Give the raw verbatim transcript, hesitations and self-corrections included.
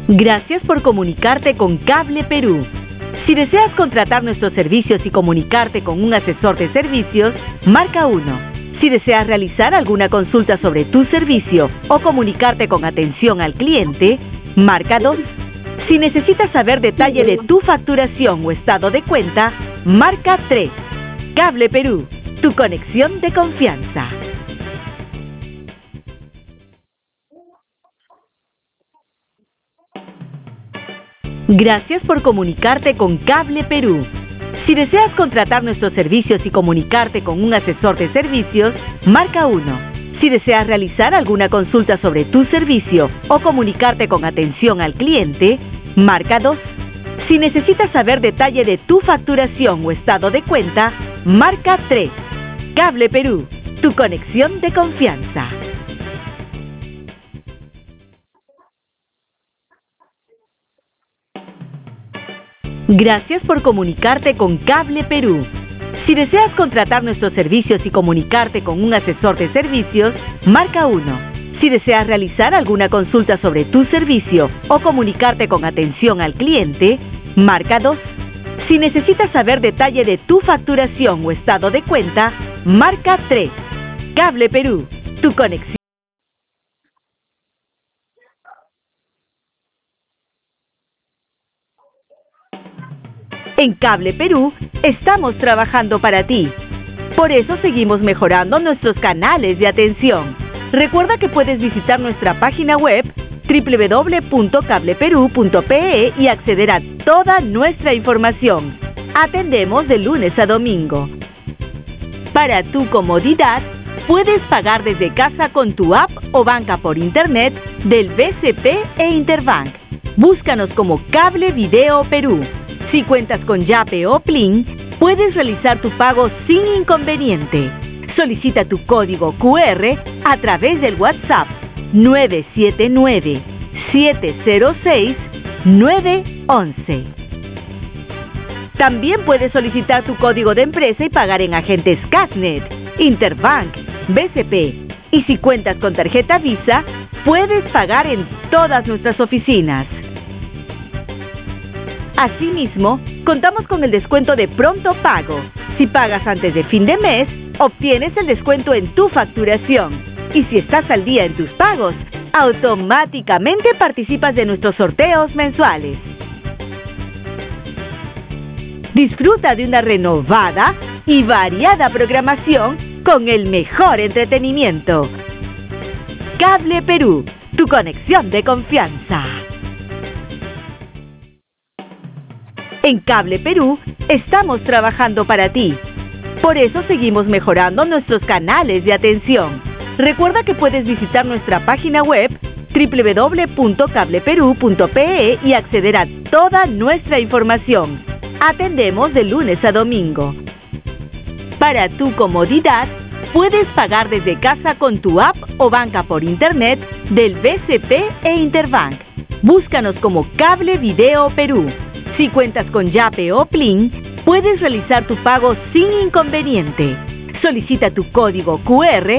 Gracias por comunicarte con Cable Perú. Si deseas contratar nuestros servicios y comunicarte con un asesor de servicios, marca uno. Si deseas realizar alguna consulta sobre tu servicio o comunicarte con atención al cliente, marca dos. Si necesitas saber detalle de tu facturación o estado de cuenta, marca tres. Cable Perú, tu conexión de confianza. Gracias por comunicarte con Cable Perú. Si deseas contratar nuestros servicios y comunicarte con un asesor de servicios, marca uno. Si deseas realizar alguna consulta sobre tu servicio o comunicarte con atención al cliente, marca dos. Si necesitas saber detalle de tu facturación o estado de cuenta, marca tres. Cable Perú, tu conexión de confianza. Gracias por comunicarte con Cable Perú. Si deseas contratar nuestros servicios y comunicarte con un asesor de servicios, marca uno. Si deseas realizar alguna consulta sobre tu servicio o comunicarte con atención al cliente, marca dos. Si necesitas saber detalle de tu facturación o estado de cuenta, marca tres. Cable Perú, tu conexión. En Cable Perú estamos trabajando para ti. Por eso seguimos mejorando nuestros canales de atención. Recuerda que puedes visitar nuestra página web doble u doble u doble u punto cable perú punto pe e y acceder a toda nuestra información. Atendemos de lunes a domingo. Para tu comodidad, puedes pagar desde casa con tu app o banca por internet del B C P e Interbank. Búscanos como Cable Video Perú. Si cuentas con Yape o Plin, puedes realizar tu pago sin inconveniente. Solicita tu código cu erre a través del WhatsApp nueve siete nueve, siete cero seis, nueve uno uno. También puedes solicitar tu código de empresa y pagar en agentes Cashnet, Interbank, B C P. Y si cuentas con tarjeta Visa, puedes pagar en todas nuestras oficinas. Asimismo, contamos con el descuento de pronto pago. Si pagas antes de fin de mes, obtienes el descuento en tu facturación. Y si estás al día en tus pagos, automáticamente participas de nuestros sorteos mensuales. Disfruta de una renovada y variada programación con el mejor entretenimiento. Cable Perú, tu conexión de confianza. En Cable Perú estamos trabajando para ti. Por eso seguimos mejorando nuestros canales de atención. Recuerda que puedes visitar nuestra página web doble u doble u doble u punto cable perú punto pe e y acceder a toda nuestra información. Atendemos de lunes a domingo. Para tu comodidad, puedes pagar desde casa con tu app o banca por internet del B C P e Interbank. Búscanos como Cable Video Perú. Si cuentas con Yape o Plin, puedes realizar tu pago sin inconveniente. Solicita tu código cu erre